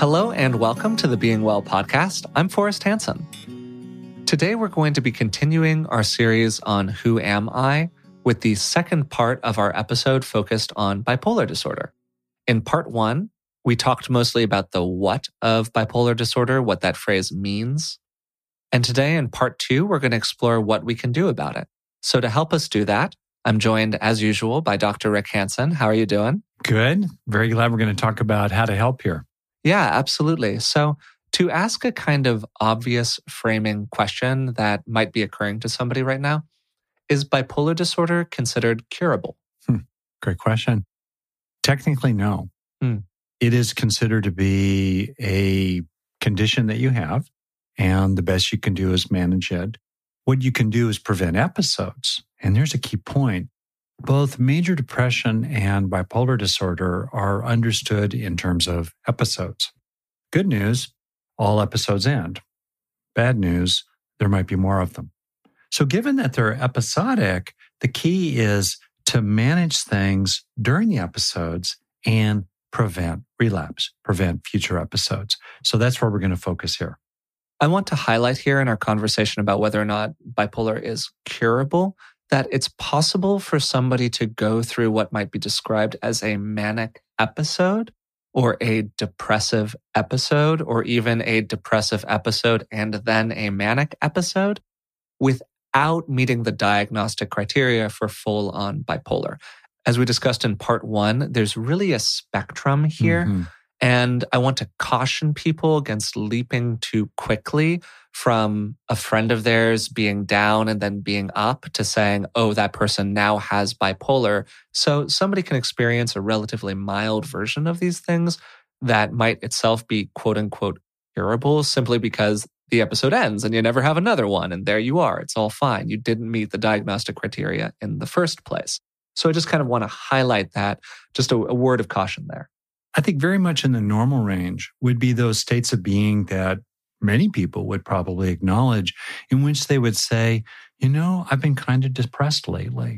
Hello and welcome to the Being Well podcast. I'm Forrest Hansen. Today we're going to be continuing our series on Who Am I with the second part of our episode focused on bipolar disorder. In part one, we talked mostly about the what of bipolar disorder, what that phrase means. And today in part two, we're going to explore what we can do about it. So to help us do that, I'm joined as usual by Dr. Rick Hansen. How are you doing? Good. Very glad we're going to talk about how to help here. Yeah, absolutely. So to ask a kind of obvious framing question that might be occurring to somebody right now, is bipolar disorder considered curable? Great question. Technically, no. It is considered to be a condition that you have, and the best you can do is manage it. What you can do is prevent episodes. And there's a key point. Both major depression and bipolar disorder are understood in terms of episodes. Good news, all episodes end. Bad news, there might be more of them. So given that they're episodic, the key is to manage things during the episodes and prevent relapse, prevent future episodes. So that's where we're going to focus here. I want to highlight here in our conversation about whether or not bipolar is curable, that it's possible for somebody to go through what might be described as a manic episode or a depressive episode or even a depressive episode and then a manic episode without meeting the diagnostic criteria for full-on bipolar. As we discussed in part one, there's really a spectrum here. And I want to caution people against leaping too quickly from a friend of theirs being down and then being up to saying, oh, that person now has bipolar. So somebody can experience a relatively mild version of these things that might itself be quote unquote curable simply because the episode ends and you never have another one. And there you are. It's all fine. You didn't meet the diagnostic criteria in the first place. So I just kind of want to highlight that, just a word of caution there. I think very much in the normal range would be those states of being that many people would probably acknowledge, in which they would say, you know, I've been kind of depressed lately.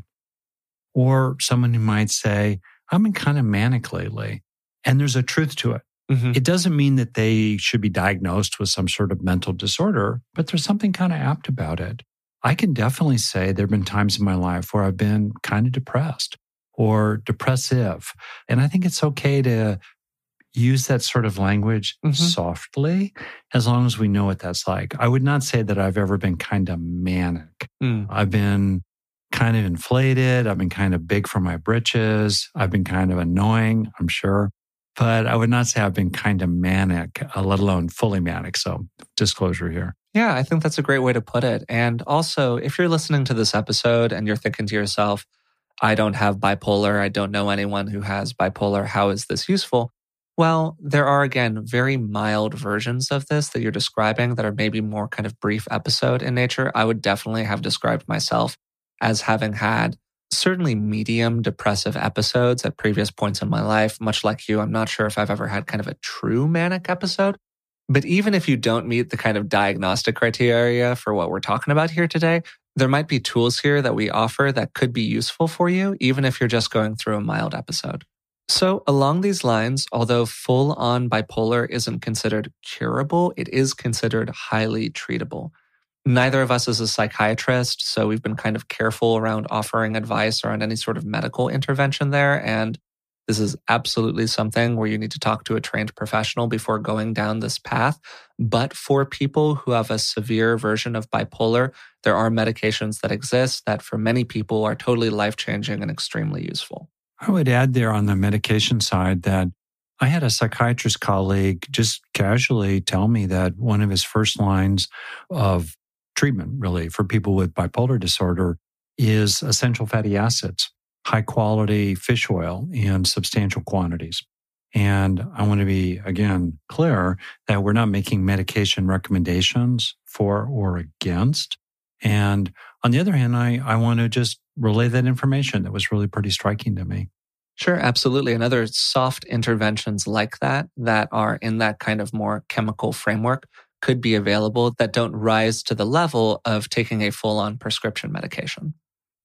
Or someone who might say, I've been kind of manic lately. And there's a truth to it. It doesn't mean that they should be diagnosed with some sort of mental disorder, but there's something kind of apt about it. I can definitely say there have been times in my life where I've been kind of depressed or depressive. And I think it's okay to use that sort of language softly, as long as we know what that's like. I would not say that I've ever been kind of manic. I've been kind of inflated. I've been kind of big for my britches. I've been kind of annoying, I'm sure. But I would not say I've been kind of manic, let alone fully manic. So disclosure here. Yeah, I think that's a great way to put it. And also, if you're listening to this episode and you're thinking to yourself, I don't have bipolar, I don't know anyone who has bipolar, how is this useful? Well, there are, again, very mild versions of this that you're describing that are maybe more kind of brief episode in nature. I would definitely have described myself as having had certainly medium depressive episodes at previous points in my life. Much like you, I'm not sure if I've ever had kind of a true manic episode. But even if you don't meet the kind of diagnostic criteria for what we're talking about here today, there might be tools here that we offer that could be useful for you, even if you're just going through a mild episode. So along these lines, although full-on bipolar isn't considered curable, it is considered highly treatable. Neither of us is a psychiatrist, so we've been kind of careful around offering advice around any sort of medical intervention there. And this is absolutely something where you need to talk to a trained professional before going down this path. But for people who have a severe version of bipolar, there are medications that exist that for many people are totally life-changing and extremely useful. I would add there on the medication side that I had a psychiatrist colleague just casually tell me that one of his first lines of treatment, really, for people with bipolar disorder is essential fatty acids, high quality fish oil in substantial quantities. And I want to be, again, clear that we're not making medication recommendations for or against. And on the other hand, I want to just relay that information that was really pretty striking to me. Sure, absolutely. And other soft interventions like that are in that kind of more chemical framework could be available that don't rise to the level of taking a full-on prescription medication.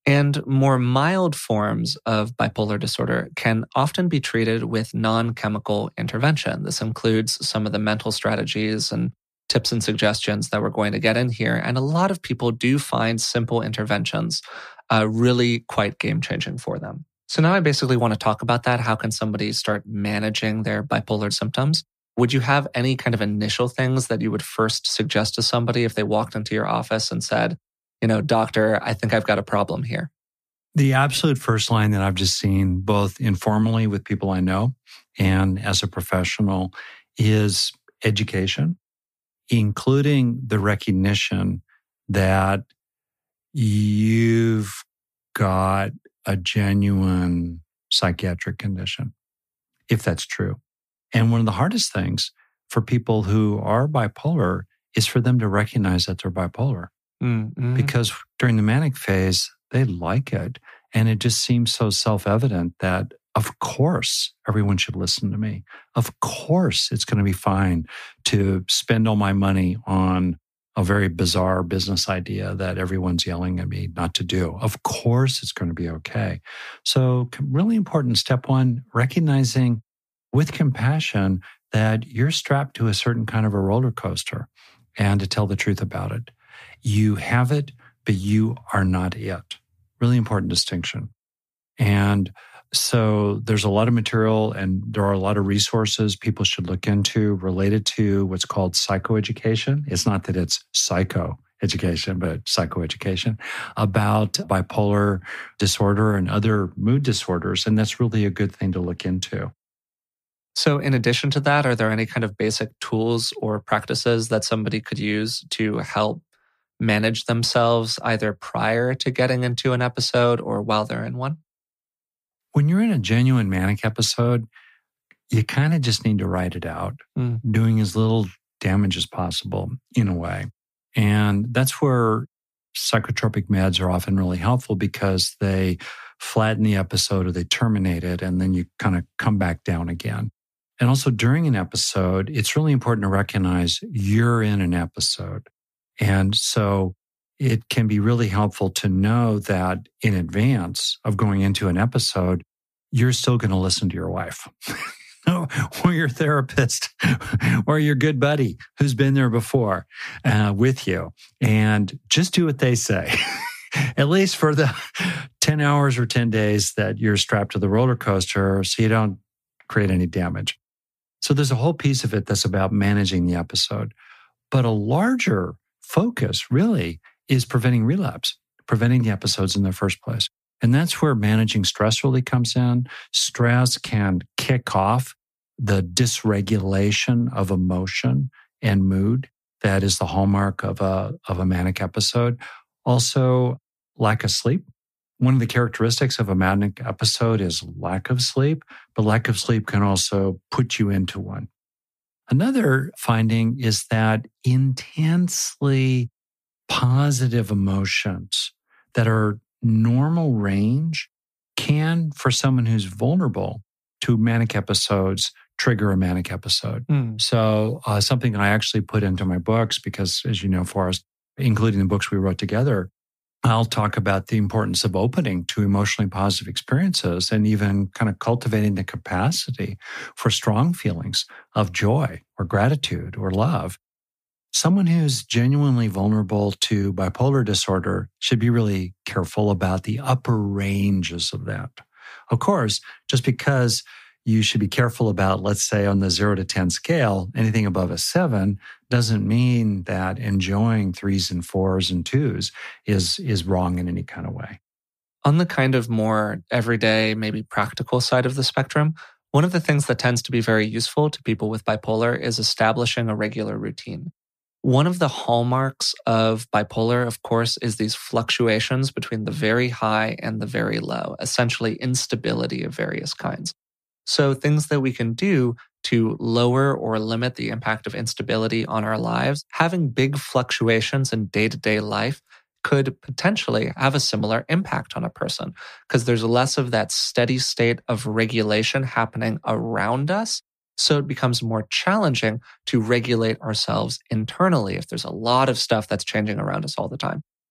And more mild forms of bipolar disorder can often be treated with non-chemical intervention. This includes some of the mental strategies and tips and suggestions that we're going to get in here. And a lot of people do find simple interventions really quite game-changing for them. So now I basically want to talk about that. How can somebody start managing their bipolar symptoms? Would you have any kind of initial things that you would first suggest to somebody if they walked into your office and said, doctor, I think I've got a problem here? The absolute first line that I've just seen, both informally with people I know and as a professional, is education, including the recognition that you've got a genuine psychiatric condition, if that's true. And one of the hardest things for people who are bipolar is for them to recognize that they're bipolar. Mm-hmm. Because during the manic phase, they like it. And it just seems so self-evident that, of course, everyone should listen to me. Of course, it's going to be fine to spend all my money on a very bizarre business idea that everyone's yelling at me not to do. Of course, it's going to be okay. So really important, step one, recognizing with compassion that you're strapped to a certain kind of a roller coaster, and to tell the truth about it. You have it, but you are not it. Really important distinction. And so there's a lot of material and there are a lot of resources people should look into related to what's called psychoeducation. It's not that it's psychoeducation, but psychoeducation about bipolar disorder and other mood disorders. And that's really a good thing to look into. So in addition to that, are there any kind of basic tools or practices that somebody could use to help manage themselves either prior to getting into an episode or while they're in one? When you're in a genuine manic episode, you kind of just need to write it out, doing as little damage as possible in a way. And that's where psychotropic meds are often really helpful because they flatten the episode or they terminate it, and then you kind of come back down again. And also during an episode, it's really important to recognize you're in an episode. And so it can be really helpful to know that in advance of going into an episode, you're still going to listen to your wife or your therapist or your good buddy who's been there before with you, and just do what they say, at least for the 10 hours or 10 days that you're strapped to the roller coaster so you don't create any damage. So there's a whole piece of it that's about managing the episode. But a larger focus really is preventing relapse, preventing the episodes in the first place. And that's where managing stress really comes in. Stress can kick off the dysregulation of emotion and mood. That is the hallmark of a manic episode. Also, lack of sleep. One of the characteristics of a manic episode is lack of sleep, but lack of sleep can also put you into one. Another finding is that intensely positive emotions that are normal range can, for someone who's vulnerable to manic episodes, trigger a manic episode. So something I actually put into my books because, as you know, Forrest, including the books we wrote together, I'll talk about the importance of opening to emotionally positive experiences and even kind of cultivating the capacity for strong feelings of joy or gratitude or love. Someone who's genuinely vulnerable to bipolar disorder should be really careful about the upper ranges of that. Of course, just because you should be careful about, let's say, on the 0 to 10 scale, anything above a 7 doesn't mean that enjoying 3s and 4s and 2s is wrong in any kind of way. On the kind of more everyday, maybe practical side of the spectrum, one of the things that tends to be very useful to people with bipolar is establishing a regular routine. One of the hallmarks of bipolar, of course, is these fluctuations between the very high and the very low, essentially instability of various kinds. So things that we can do to lower or limit the impact of instability on our lives, having big fluctuations in day-to-day life could potentially have a similar impact on a person because there's less of that steady state of regulation happening around us. So it becomes more challenging to regulate ourselves internally if there's a lot of stuff that's changing around us all the time.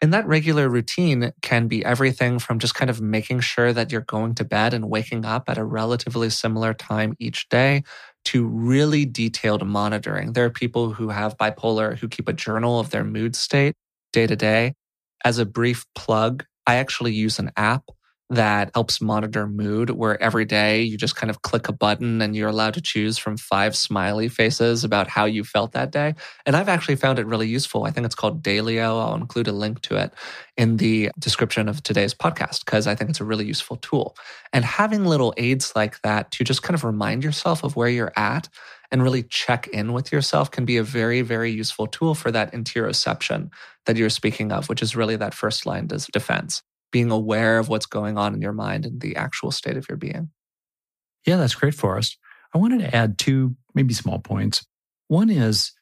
And that regular routine can be everything from just kind of making sure that you're going to bed and waking up at a relatively similar time each day to really detailed monitoring. There are people who have bipolar who keep a journal of their mood state day to day. As a brief plug, I actually use an app that helps monitor mood, where every day you just kind of click a button and you're allowed to choose from 5 smiley faces about how you felt that day. And I've actually found it really useful. I think it's called Dailyo. I'll include a link to it in the description of today's podcast because I think it's a really useful tool. And having little aids like that to just kind of remind yourself of where you're at and really check in with yourself can be a very, very useful tool for that interoception that you're speaking of, which is really that first line of defense. Being aware of what's going on in your mind and the actual state of your being. Yeah, that's great, Forrest. I wanted to add 2 maybe small points. One is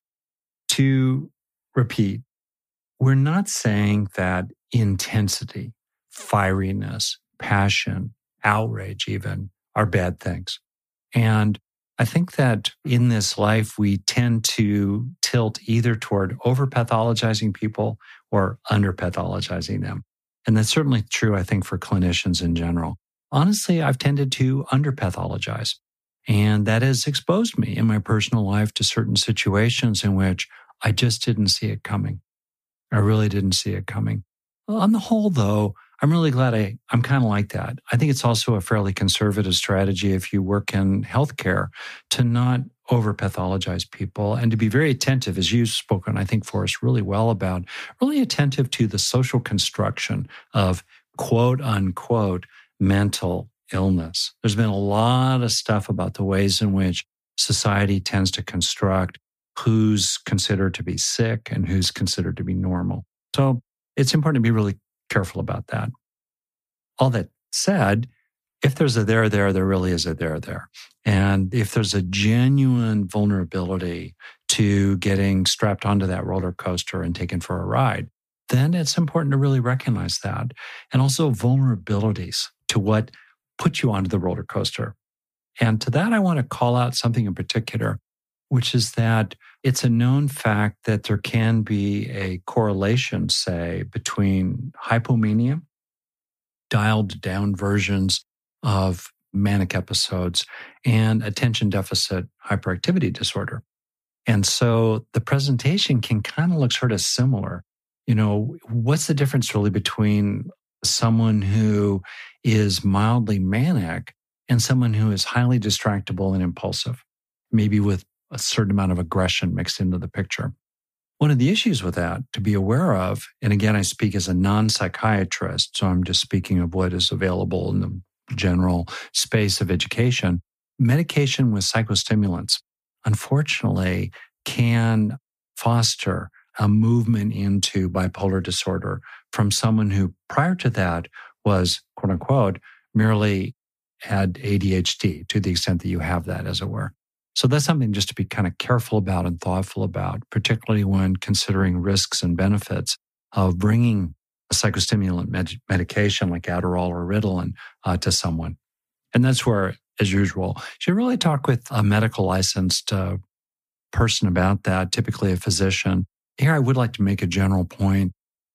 to repeat, we're not saying that intensity, fieriness, passion, outrage even are bad things. And I think that in this life, we tend to tilt either toward over-pathologizing people or under-pathologizing them. And that's certainly true, I think, for clinicians in general. Honestly, I've tended to under-pathologize. And that has exposed me in my personal life to certain situations in which I just didn't see it coming. I really didn't see it coming. On the whole, though, I'm really glad I'm kind of like that. I think it's also a fairly conservative strategy if you work in healthcare to not over-pathologize people and to be very attentive, as you've spoken, I think, Forrest, really well about, really attentive to the social construction of quote unquote mental illness. There's been a lot of stuff about the ways in which society tends to construct who's considered to be sick and who's considered to be normal. So it's important to be really careful about that. All that said, if there's a there, there really is a there. And if there's a genuine vulnerability to getting strapped onto that roller coaster and taken for a ride, then it's important to really recognize that. And also vulnerabilities to what put you onto the roller coaster. And to that, I want to call out something in particular, which is that it's a known fact that there can be a correlation, say, between hypomania, dialed down versions of manic episodes, and attention deficit hyperactivity disorder. And so the presentation can kind of look sort of similar. You know, what's the difference really between someone who is mildly manic and someone who is highly distractible and impulsive, maybe with a certain amount of aggression mixed into the picture? One of the issues with that to be aware of, and again, I speak as a non-psychiatrist, so I'm just speaking of what is available in the general space of education, medication with psychostimulants, unfortunately, can foster a movement into bipolar disorder from someone who prior to that was, quote unquote, merely had ADHD to the extent that you have that, as it were. So that's something just to be kind of careful about and thoughtful about, particularly when considering risks and benefits of bringing a psychostimulant medication like Adderall or Ritalin to someone. And that's where, as usual, you should really talk with a medical licensed person about that, typically a physician. Here, I would like to make a general point.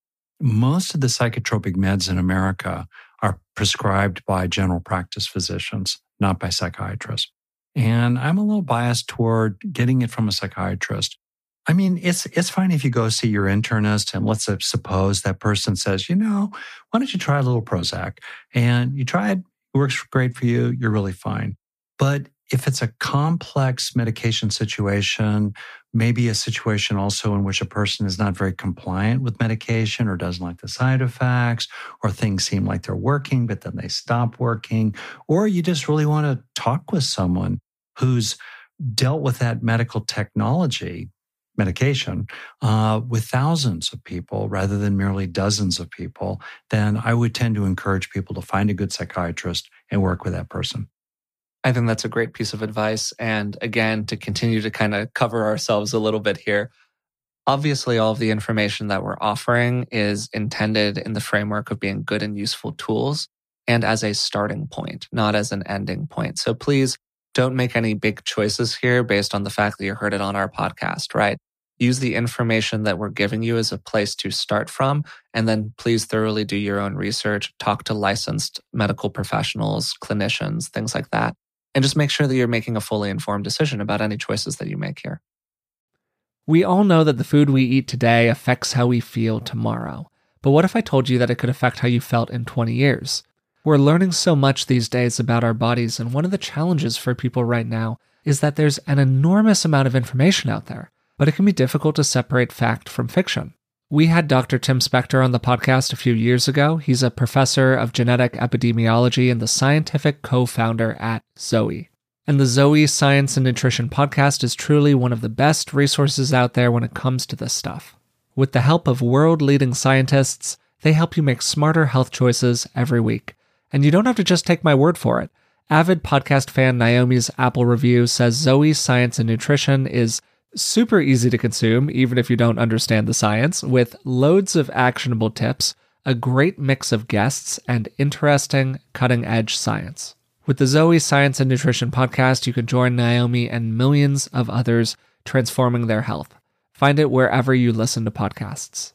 Most of the psychotropic meds in America are prescribed by general practice physicians, not by psychiatrists. And I'm a little biased toward getting it from a psychiatrist. I mean, it's fine if you go see your internist and let's suppose that person says, you know, why don't you try a little Prozac? And you try it, it works great for you, you're really fine. But if it's a complex medication situation, maybe a situation also in which a person is not very compliant with medication or doesn't like the side effects, or things seem like they're working, but then they stop working, or you just really want to talk with someone who's dealt with that medical technology, medication, with thousands of people rather than merely dozens of people, then I would tend to encourage people to find a good psychiatrist and work with that person. I think that's a great piece of advice. And again, to continue to kind of cover ourselves a little bit here, obviously all of the information that we're offering is intended in the framework of being good and useful tools and as a starting point, not as an ending point. So please don't make any big choices here based on the fact that you heard it on our podcast, right? Use the information that we're giving you as a place to start from, and then please thoroughly do your own research. Talk to licensed medical professionals, clinicians, things like that, and just make sure that you're making a fully informed decision about any choices that you make here. We all know that the food we eat today affects how we feel tomorrow. But what if I told you that it could affect how you felt in 20 years? We're learning so much these days about our bodies, and one of the challenges for people right now is that there's an enormous amount of information out there, but it can be difficult to separate fact from fiction. We had Dr. Tim Spector on the podcast a few years ago. He's a professor of genetic epidemiology and the scientific co-founder at Zoe. And the Zoe Science and Nutrition podcast is truly one of the best resources out there when it comes to this stuff. With the help of world-leading scientists, they help you make smarter health choices every week. And you don't have to just take my word for it. Avid podcast fan Naomi's Apple review says Zoe Science and Nutrition is super easy to consume, even if you don't understand the science, with loads of actionable tips, a great mix of guests, and interesting, cutting-edge science. With the Zoe Science and Nutrition podcast, you can join Naomi and millions of others transforming their health. Find it wherever you listen to podcasts.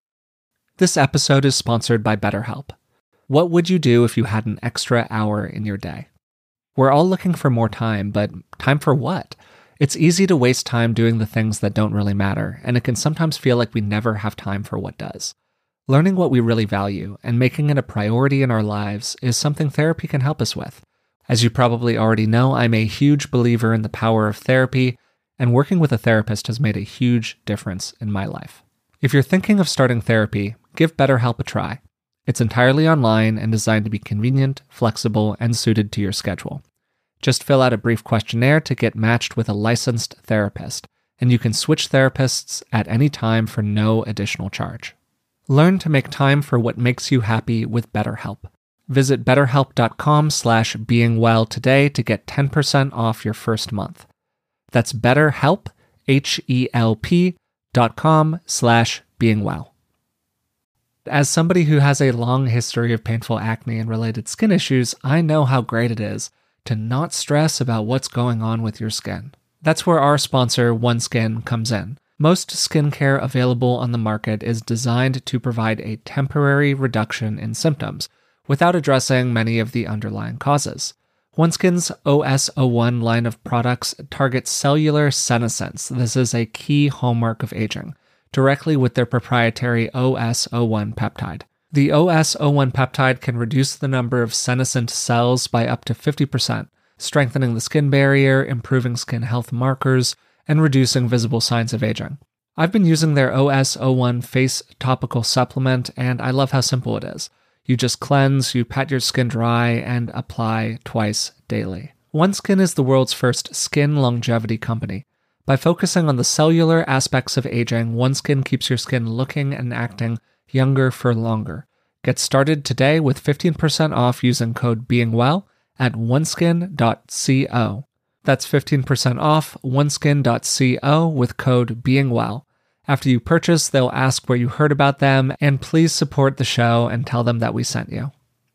This episode is sponsored by BetterHelp. What would you do if you had an extra hour in your day? We're all looking for more time, but time for what? It's easy to waste time doing the things that don't really matter, and it can sometimes feel like we never have time for what does. Learning what we really value and making it a priority in our lives is something therapy can help us with. As you probably already know, I'm a huge believer in the power of therapy, and working with a therapist has made a huge difference in my life. If you're thinking of starting therapy, give BetterHelp a try. It's entirely online and designed to be convenient, flexible, and suited to your schedule. Just fill out a brief questionnaire to get matched with a licensed therapist, and you can switch therapists at any time for no additional charge. Learn to make time for what makes you happy with BetterHelp. Visit betterhelp.com/beingwell today to get 10% off your first month. That's BetterHelp, HELP.com/beingwell. As somebody who has a long history of painful acne and related skin issues, I know how great it is to not stress about what's going on with your skin. That's where our sponsor, OneSkin, comes in. Most skincare available on the market is designed to provide a temporary reduction in symptoms without addressing many of the underlying causes. OneSkin's OS01 line of products targets cellular senescence. This is a key hallmark of aging, directly with their proprietary OS01 peptide. The OS01 peptide can reduce the number of senescent cells by up to 50%, strengthening the skin barrier, improving skin health markers, and reducing visible signs of aging. I've been using their OS01 face topical supplement, and I love how simple it is. You just cleanse, you pat your skin dry, and apply twice daily. OneSkin is the world's first skin longevity company. By focusing on the cellular aspects of aging, OneSkin keeps your skin looking and acting younger for longer. Get started today with 15% off using code BEINGWELL at oneskin.co. That's 15% off oneskin.co with code BEINGWELL. After you purchase, they'll ask where you heard about them, and please support the show and tell them that we sent you.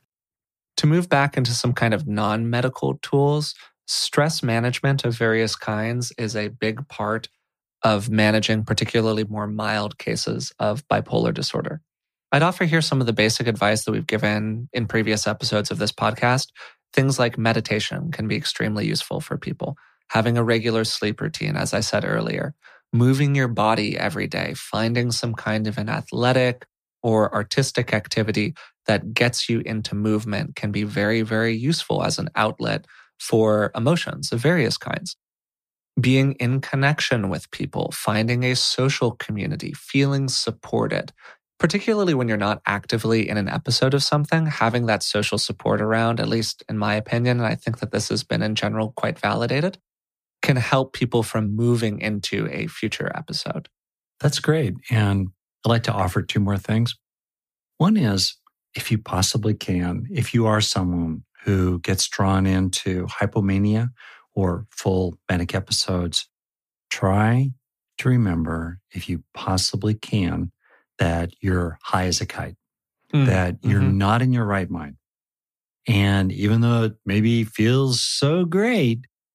To move back into some kind of non-medical tools, stress management of various kinds is a big part of managing particularly more mild cases of bipolar disorder. I'd offer here some of the basic advice that we've given in previous episodes of this podcast. Things like meditation can be extremely useful for people. Having a regular sleep routine, as I said earlier. Moving your body every day, finding some kind of an athletic or artistic activity that gets you into movement can be very, very useful as an outlet for emotions of various kinds. Being in connection with people, finding a social community, feeling supported, particularly when you're not actively in an episode of something, having that social support around, at least in my opinion, and I think that this has been in general quite validated, can help people from moving into a future episode. That's great. And I'd like to offer two more things. One is, if you possibly can, if you are someone who gets drawn into hypomania or full manic episodes, try to remember, if you possibly can, that you're high as a kite, that you're not in your right mind. And even though it maybe feels so great,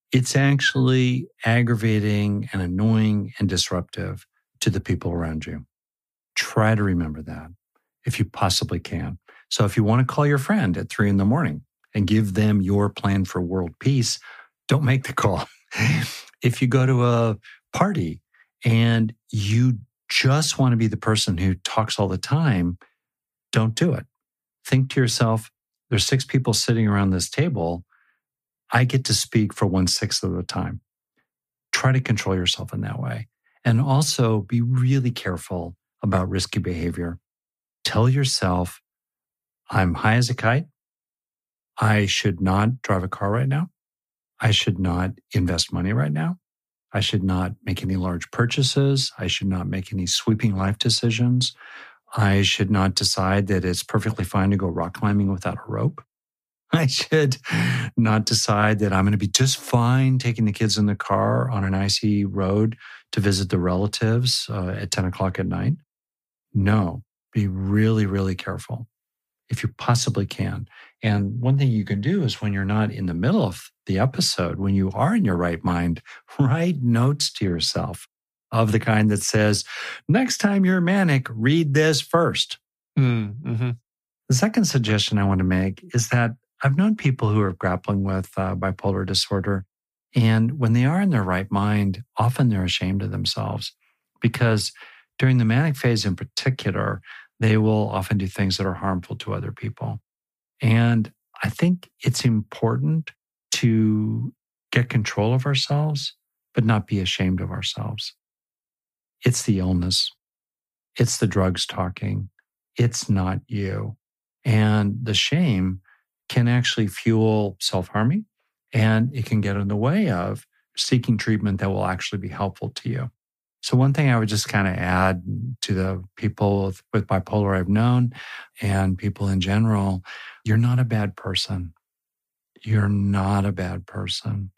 it's actually aggravating and annoying and disruptive to the people around you. Try to remember that if you possibly can. So if you want to call your friend at 3 a.m. and give them your plan for world peace, don't make the call. If you go to a party and you just want to be the person who talks all the time, don't do it. Think to yourself, there's 6 people sitting around this table. I get to speak for 1/6 of the time. Try to control yourself in that way. And also be really careful about risky behavior. Tell yourself, I'm high as a kite. I should not drive a car right now. I should not invest money right now. I should not make any large purchases. I should not make any sweeping life decisions. I should not decide that it's perfectly fine to go rock climbing without a rope. I should not decide that I'm going to be just fine taking the kids in the car on an icy road to visit the relatives at 10 o'clock at night. No, be really, really careful if you possibly can. And one thing you can do is when you're not in the middle of the episode, when you are in your right mind, write notes to yourself of the kind that says, next time you're manic, read this first. Mm-hmm. The second suggestion I want to make is that I've known people who are grappling with bipolar disorder, and when they are in their right mind, often they're ashamed of themselves because during the manic phase in particular, they will often do things that are harmful to other people. And I think it's important to get control of ourselves, but not be ashamed of ourselves. It's the illness. It's the drugs talking. It's not you. And the shame can actually fuel self-harming, and it can get in the way of seeking treatment that will actually be helpful to you. So one thing I would just kind of add to the people with bipolar I've known and people in general, you're not a bad person. You're not a bad person.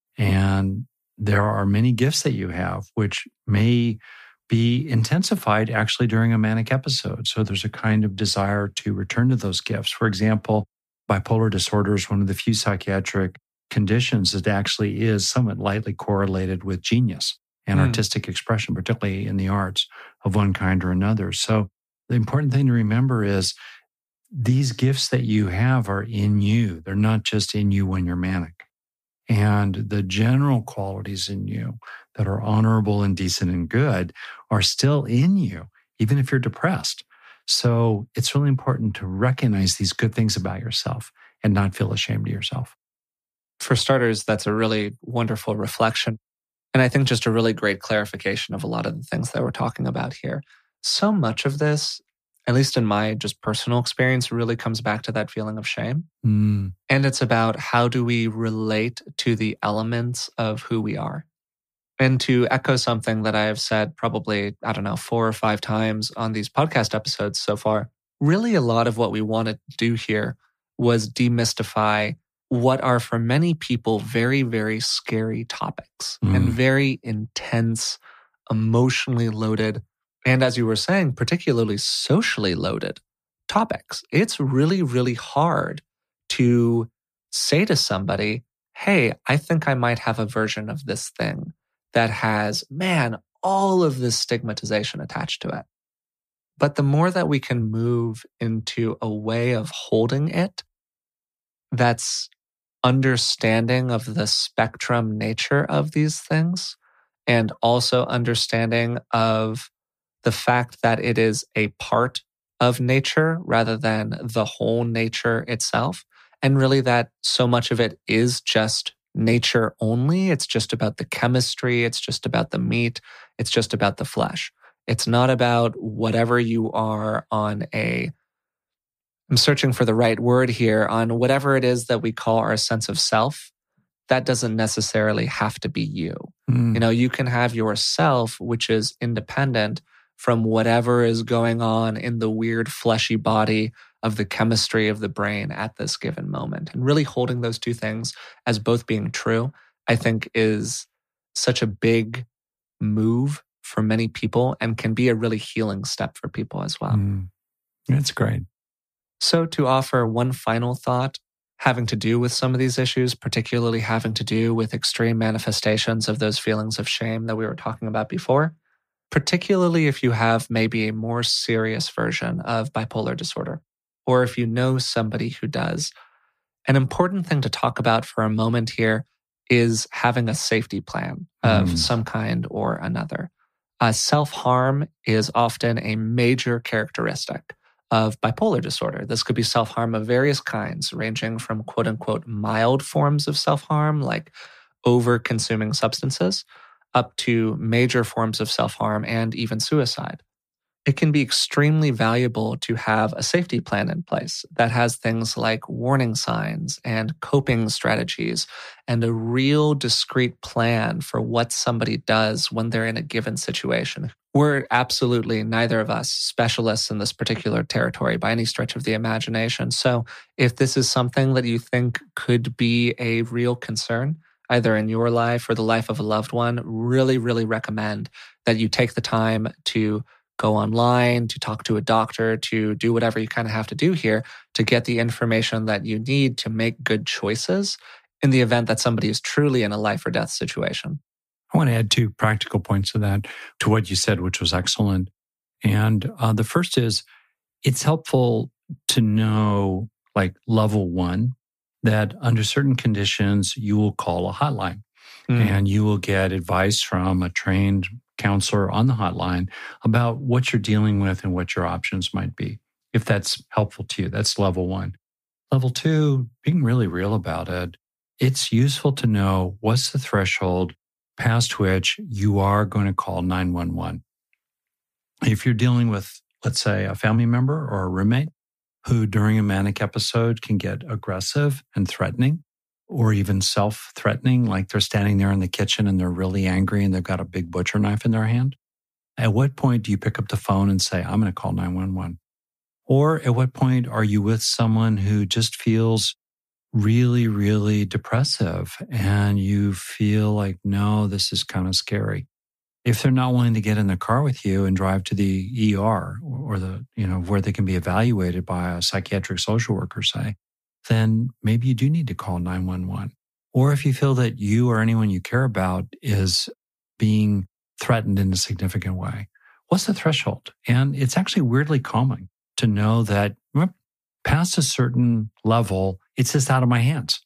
And there are many gifts that you have, which may be intensified actually during a manic episode. So there's a kind of desire to return to those gifts. For example, bipolar disorder is one of the few psychiatric conditions that actually is somewhat lightly correlated with genius and artistic expression, particularly in the arts of one kind or another. So the important thing to remember is these gifts that you have are in you. They're not just in you when you're manic. And the general qualities in you that are honorable and decent and good are still in you, even if you're depressed. So it's really important to recognize these good things about yourself and not feel ashamed of yourself. For starters, that's a really wonderful reflection. And I think just a really great clarification of a lot of the things that we're talking about here. So much of this, at least in my just personal experience, really comes back to that feeling of shame. And it's about how do we relate to the elements of who we are. And to echo something that I have said probably, 4 or 5 times on these podcast episodes so far, really a lot of what we wanted to do here was demystify what are for many people very, very scary topics and very intense, emotionally loaded, and as you were saying, particularly socially loaded topics. It's really, really hard to say to somebody, hey, I think I might have a version of this thing that has, all of this stigmatization attached to it. But the more that we can move into a way of holding it that's understanding of the spectrum nature of these things, and also understanding of the fact that it is a part of nature rather than the whole nature itself. And really that so much of it is just nature only. It's just about the chemistry. It's just about the meat. It's just about the flesh. It's not about whatever you are on I'm searching for the right word here, on whatever it is that we call our sense of self. That doesn't necessarily have to be you. You can have yourself, which is independent from whatever is going on in the weird fleshy body of the chemistry of the brain at this given moment. And really holding those two things as both being true, I think is such a big move for many people and can be a really healing step for people as well. That's great. So to offer one final thought, having to do with some of these issues, particularly having to do with extreme manifestations of those feelings of shame that we were talking about before, particularly if you have maybe a more serious version of bipolar disorder, or if you know somebody who does. An important thing to talk about for a moment here is having a safety plan of some kind or another. Self-harm is often a major characteristic of bipolar disorder. This could be self-harm of various kinds, ranging from quote-unquote mild forms of self-harm, like over-consuming substances, up to major forms of self-harm and even suicide. It can be extremely valuable to have a safety plan in place that has things like warning signs and coping strategies and a real discrete plan for what somebody does when they're in a given situation. We're absolutely neither of us specialists in this particular territory by any stretch of the imagination. So if this is something that you think could be a real concern, either in your life or the life of a loved one, really, really recommend that you take the time to go online, to talk to a doctor, to do whatever you kind of have to do here to get the information that you need to make good choices in the event that somebody is truly in a life or death situation. I want to add 2 practical points to that, to what you said, which was excellent. And the first is, it's helpful to know, like level 1, that under certain conditions, you will call a hotline and you will get advice from a trained counselor on the hotline about what you're dealing with and what your options might be. If that's helpful to you, that's level 1. Level 2, being really real about it. It's useful to know what's the threshold past which you are going to call 911. If you're dealing with, let's say, a family member or a roommate who during a manic episode can get aggressive and threatening, or even self-threatening, like they're standing there in the kitchen and they're really angry and they've got a big butcher knife in their hand. At what point do you pick up the phone and say, I'm going to call 911? Or at what point are you with someone who just feels really, really depressive and you feel like, no, this is kind of scary? If they're not willing to get in the car with you and drive to the ER or the, where they can be evaluated by a psychiatric social worker, say, then maybe you do need to call 911. Or if you feel that you or anyone you care about is being threatened in a significant way, what's the threshold? And it's actually weirdly calming to know that past a certain level, it's just out of my hands.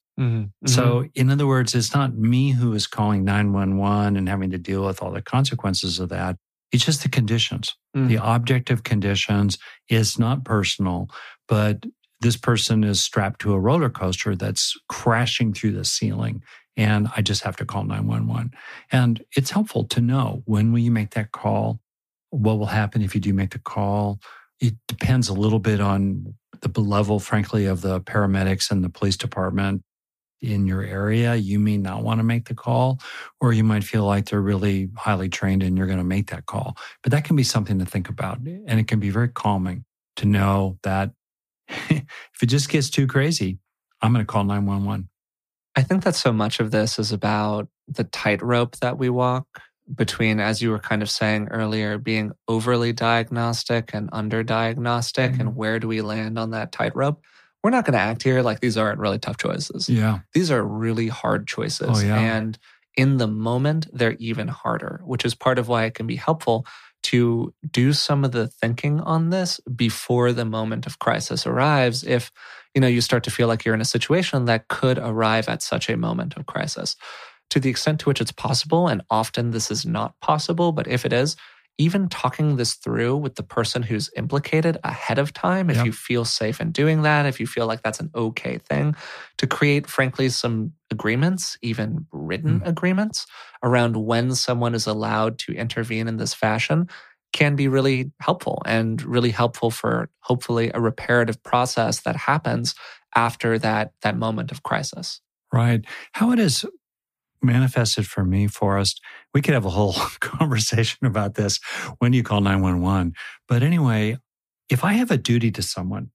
So in other words, it's not me who is calling 911 and having to deal with all the consequences of that. It's just the conditions. The objective conditions is not personal, but this person is strapped to a roller coaster that's crashing through the ceiling, and I just have to call 911. And it's helpful to know, when will you make that call? What will happen if you do make the call? It depends a little bit on the level, frankly, of the paramedics and the police department in your area. You may not want to make the call, or you might feel like they're really highly trained and you're going to make that call. But that can be something to think about. And it can be very calming to know that if it just gets too crazy, I'm going to call 911. I think that so much of this is about the tightrope that we walk between, as you were kind of saying earlier, being overly diagnostic and underdiagnostic, and where do we land on that tightrope? We're not going to act here like these aren't really tough choices. Yeah. These are really hard choices. Oh, yeah. And in the moment, they're even harder, which is part of why it can be helpful to do some of the thinking on this before the moment of crisis arrives. If, you start to feel like you're in a situation that could arrive at such a moment of crisis. To the extent to which it's possible, and often this is not possible, but if it is, even talking this through with the person who's implicated ahead of time, if you feel safe in doing that, if you feel like that's an okay thing, to create, frankly, some agreements, even written agreements, around when someone is allowed to intervene in this fashion, can be really helpful, and really helpful for hopefully a reparative process that happens after that moment of crisis. Right. How it is manifested for me, Forrest, we could have a whole conversation about this when you call 911. But anyway, if I have a duty to someone,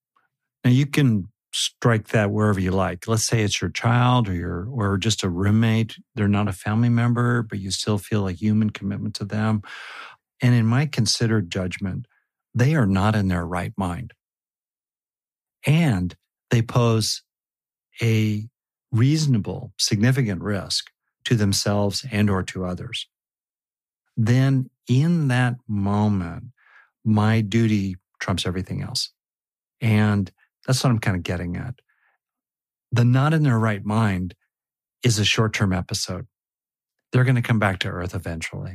now you can strike that wherever you like. Let's say it's your child or just a roommate. They're not a family member, but you still feel a human commitment to them. And in my considered judgment, they are not in their right mind. And they pose a reasonable, significant risk to themselves and or to others, then in that moment, my duty trumps everything else. And that's what I'm kind of getting at. The not in their right mind is a short-term episode. They're going to come back to earth eventually.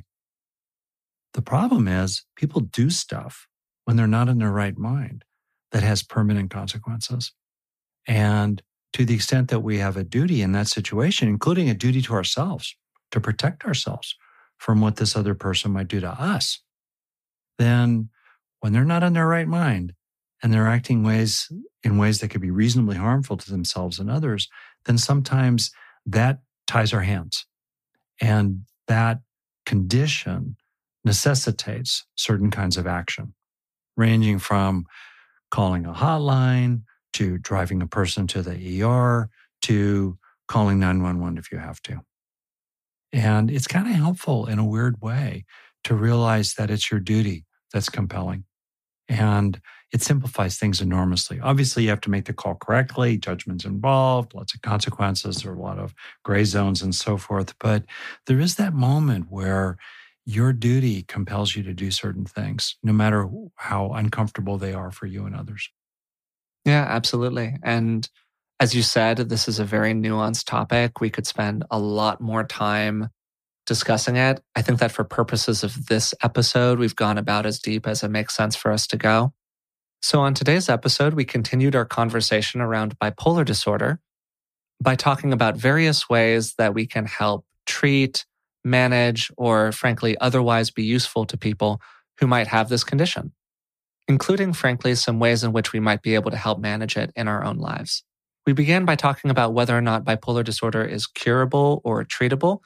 The problem is people do stuff when they're not in their right mind that has permanent consequences. And to the extent that we have a duty in that situation, including a duty to ourselves, to protect ourselves from what this other person might do to us, then when they're not in their right mind and they're acting in ways that could be reasonably harmful to themselves and others, then sometimes that ties our hands. And that condition necessitates certain kinds of action, ranging from calling a hotline to driving a person to the ER to calling 911 if you have to. And it's kind of helpful in a weird way to realize that it's your duty that's compelling. And it simplifies things enormously. Obviously, you have to make the call correctly. Judgment's involved, lots of consequences, there are a lot of gray zones and so forth. But there is that moment where your duty compels you to do certain things, no matter how uncomfortable they are for you and others. Yeah, absolutely. And as you said, this is a very nuanced topic. We could spend a lot more time discussing it. I think that for purposes of this episode, we've gone about as deep as it makes sense for us to go. So on today's episode, we continued our conversation around bipolar disorder by talking about various ways that we can help treat, manage, or frankly, otherwise be useful to people who might have this condition, including, frankly, some ways in which we might be able to help manage it in our own lives. We began by talking about whether or not bipolar disorder is curable or treatable.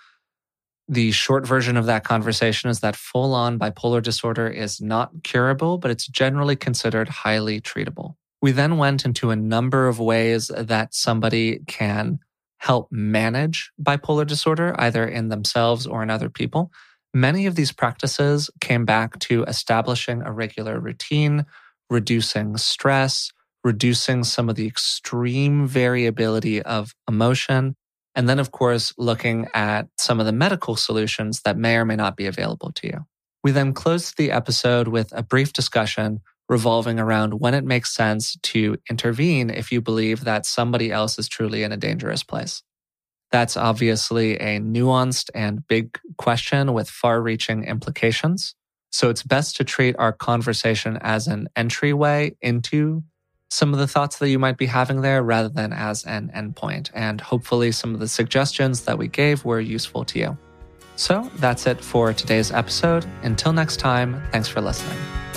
The short version of that conversation is that full-on bipolar disorder is not curable, but it's generally considered highly treatable. We then went into a number of ways that somebody can help manage bipolar disorder, either in themselves or in other people. Many of these practices came back to establishing a regular routine, reducing stress, reducing some of the extreme variability of emotion, and then, of course, looking at some of the medical solutions that may or may not be available to you. We then closed the episode with a brief discussion revolving around when it makes sense to intervene if you believe that somebody else is truly in a dangerous place. That's obviously a nuanced and big question with far-reaching implications. So it's best to treat our conversation as an entryway into some of the thoughts that you might be having there rather than as an endpoint. And hopefully some of the suggestions that we gave were useful to you. So that's it for today's episode. Until next time, thanks for listening.